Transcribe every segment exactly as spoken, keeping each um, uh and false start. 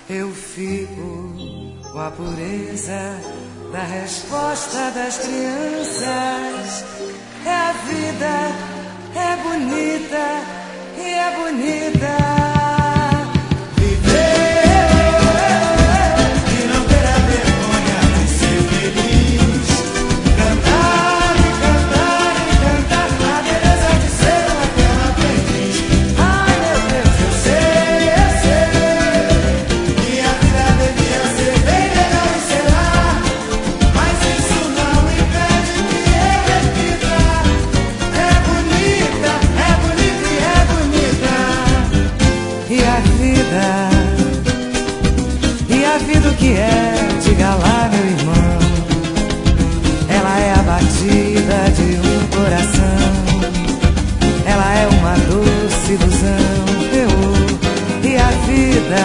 Eu fico com a pureza da resposta das crianças. É a vida, é bonita e é bonita. E a vida o que é, diga lá meu irmão. Ela é a batida de um coração. Ela é uma doce ilusão. Eu, e a vida,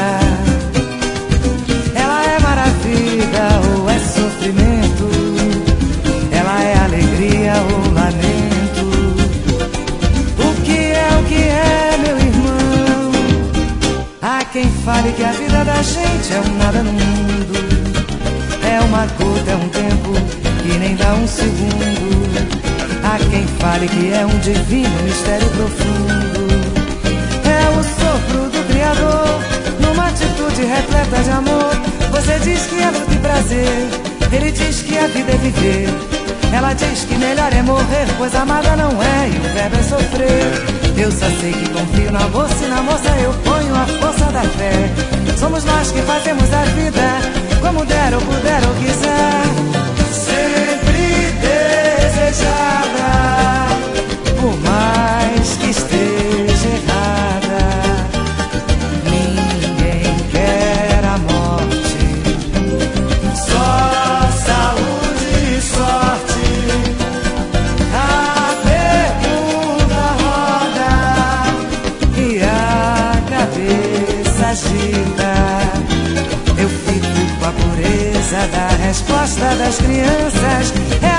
ela é maravilha ou é sofrimento. Ela é alegria ou lamento. O que é, o que é, meu irmão? Há quem fale que a vida da gente é um nada no mundo. É uma gota, é um tempo que nem dá um segundo. Há quem fale que é um divino mistério profundo. É o sopro do Criador numa atitude repleta de amor. Você diz que é luta e prazer, ele diz que a vida é viver. Ela diz que melhor é morrer, pois amada não é e o verbo é sofrer. Eu só sei que confio na moça e na moça eu ponho a força da fé. Somos nós que fazemos a vida como der ou puder ou quiser. Sempre desejada, por mais que esteja errada. Ninguém quer a morte, só saúde e sorte. A pergunta roda e a cabeça agita. Eu fico com a pureza da resposta das crianças.